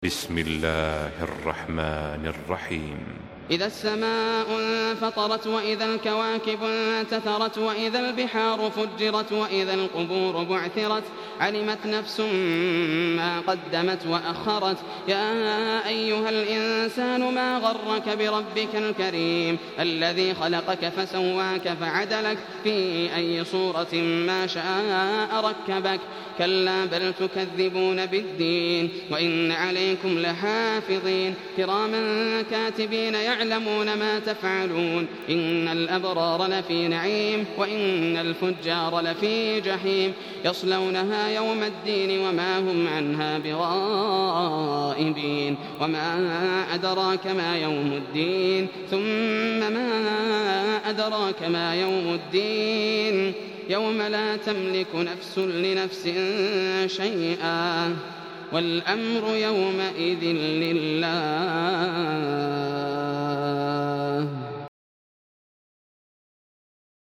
بسم الله الرحمن الرحيم. إذا السماء انفطرت وإذا الكواكب انتثرت وإذا البحار فجرت وإذا القبور بعثرت علمت نفس ما قدمت وأخرت. يا أيها الإنسان ما غرك بربك الكريم الذي خلقك فسواك فعدلك في أي صورة ما شاء ركبك. كلا بل تكذبون بالدين وإن عليكم لحافظين كراما كاتبين يعلمون ما تفعلون. إن الأبرار لفي نعيم وإن الفجار لفي جحيم يصلونها يوم الدين وما هم عنها بغائبين. وما أدراك ما يوم الدين ثم ما أدراك ما يوم الدين يوم لا تملك نفس لنفس شيئا والأمر يومئذ لله.